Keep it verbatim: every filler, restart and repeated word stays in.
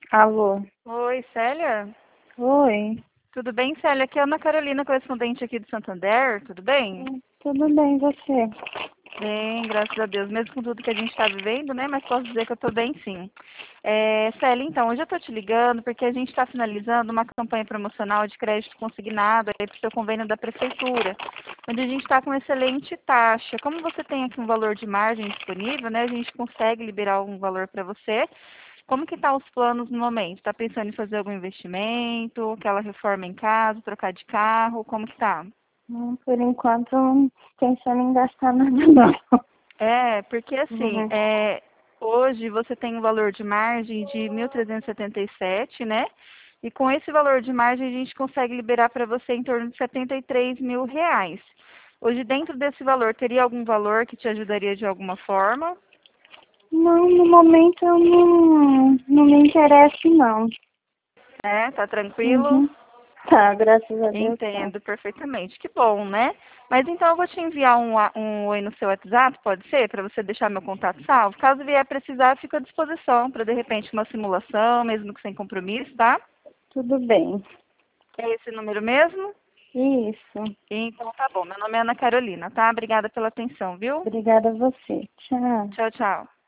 Alô? Oi, Célia? Oi. Tudo bem, Célia? Aqui é a Ana Carolina, correspondente aqui do Santander. Tudo bem? Hum, Tudo bem, e você? Bem, graças a Deus. Mesmo com tudo que a gente está vivendo, né? Mas posso dizer que eu estou bem, sim. É, Célia, então, hoje eu estou te ligando porque a gente está finalizando uma campanha promocional de crédito consignado para o seu convênio da Prefeitura, onde a gente está com excelente taxa. Como você tem aqui um valor de margem disponível, né? A gente consegue liberar um valor para você. Como que tá os planos no momento? Está pensando em fazer algum investimento, aquela reforma em casa, trocar de carro? Como que tá? Hum, Por enquanto, não pensando em gastar nada, não. É, porque assim, Uhum. é, hoje você tem um valor de margem de mil trezentos e setenta e sete, né? E com esse valor de margem a gente consegue liberar para você em torno de setenta e três mil reais. Hoje, dentro desse valor, teria algum valor que te ajudaria de alguma forma? Não, no momento eu não, não me interessa, não. É, tá tranquilo? Uhum. Tá, graças a Deus, tá. Entendo perfeitamente. Que bom, né? Mas então eu vou te enviar um, a- um oi no seu WhatsApp, pode ser? Para você deixar meu contato salvo. Caso vier precisar, fico à disposição para de repente uma simulação, mesmo que sem compromisso, tá? Tudo bem. É esse número mesmo? Isso. Então tá bom. Meu nome é Ana Carolina, tá? Obrigada pela atenção, viu? Obrigada a você. Tchau. Tchau, tchau.